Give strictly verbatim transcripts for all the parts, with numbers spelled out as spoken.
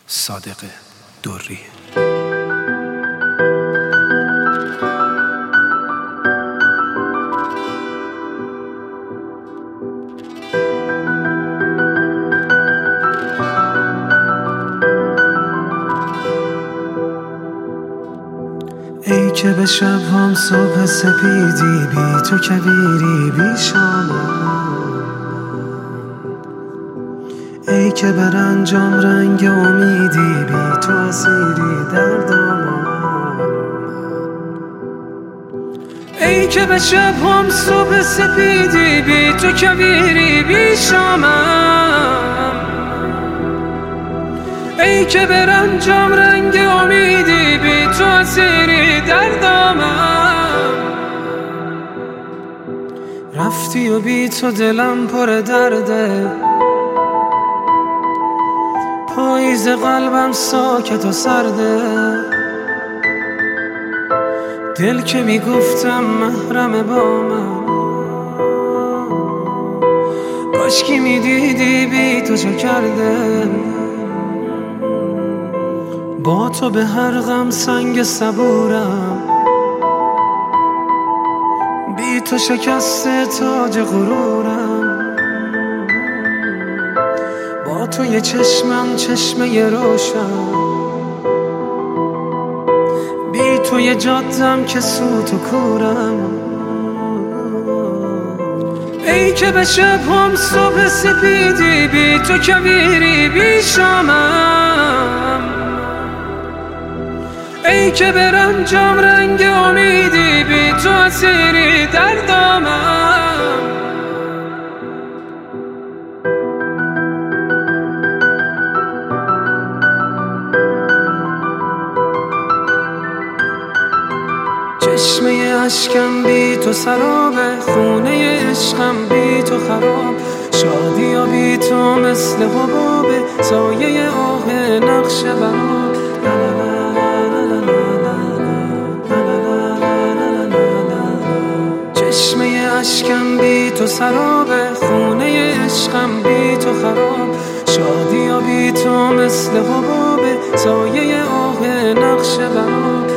صادق دوری. ای که به شب‌هام صبح سپیدی، بی تو کویری بی شامم. ای که به رنجام رنگ امیدی، بی تو اسیری در دامم. ای که به شب‌هام صبح سپیدی، بی تو کویری بی شامم. ای که به رنجام رنگ امیدی، بی تو اسیری در دامم. رفتی و بی تو دلم پر درده، پاییز قلبم ساکت و سرده. دل که میگفتم محرم با من، کاشکی میدیدی بی تو چه کرده. با تو به هر غم سنگ صبورم، بی تو شکسته تاج غرورم. با تو یه چشمم چشمه روشن، بی تو یه جادم که سوت و کورم. ای که به شب‌هام صبح سپیدی، بی تو کویری بی شامم. ای که به رنجام رنگ امیدی، بی تو اسیری در دامم. چشمه اشکم بی تو سرابه، خونه عشقم بی تو خراب. شادی و بی تو مثل حبابه، سایه آه نقش براب. چشمه اشکم بی تو سرابه، خونه عشقم بی تو خراب. شادی و بی تو مثل حبابه، سایه آه نقش براب.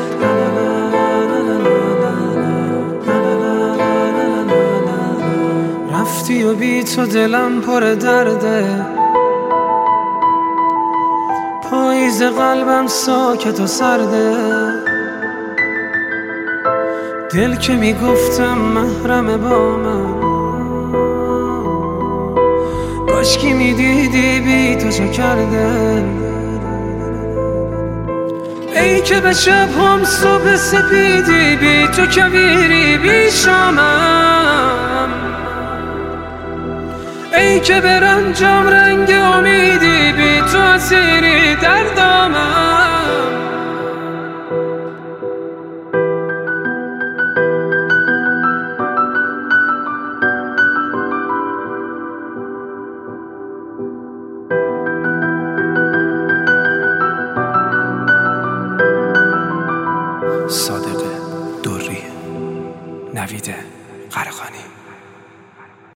رفتی و بی تو دلم پر درده، پاییز قلبم ساکت و سرده. دل که میگفتم محرم با من، کاشکی میدیدی بی تو چه کرده. ای که به شب‌هام صبح سپیدی، بی تو کویری بی شامم. ای که به رنجام رنگ امیدی، بی تو اسیری در دامم.